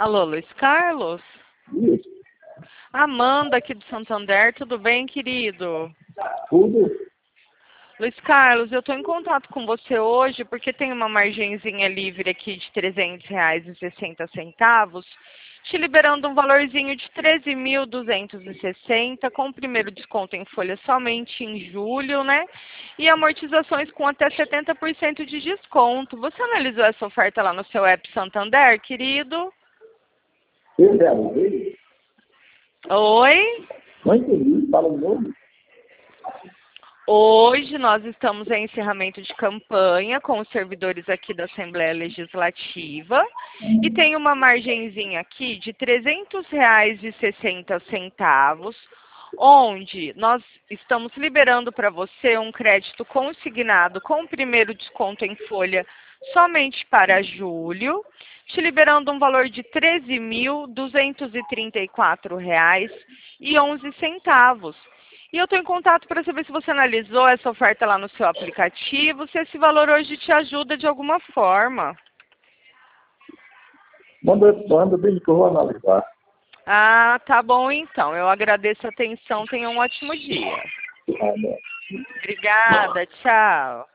Alô, Luiz Carlos? Isso. Amanda aqui do Santander, tudo bem, querido? Tudo? Luiz Carlos, eu estou em contato com você hoje porque tem uma margenzinha livre aqui de R$ 300,60, te liberando um valorzinho de 13.260, com o primeiro desconto em folha somente em julho, né? E amortizações com até 70% de desconto. Você analisou essa oferta lá no seu app Santander, querido? Eu realizei? Oi? Não entendi, fala de novo. Hoje nós estamos em encerramento de campanha com os servidores aqui da Assembleia Legislativa e tem uma margenzinha aqui de R$ 300,60, onde nós estamos liberando para você um crédito consignado com o primeiro desconto em folha somente para julho, te liberando um valor de R$ 13.234,11. E eu estou em contato para saber se você analisou essa oferta lá no seu aplicativo, se esse valor hoje te ajuda de alguma forma. Manda bem que eu vou analisar. Ah, tá bom então. Eu agradeço a atenção. Tenha um ótimo dia. Ah, né? Obrigada. Tchau.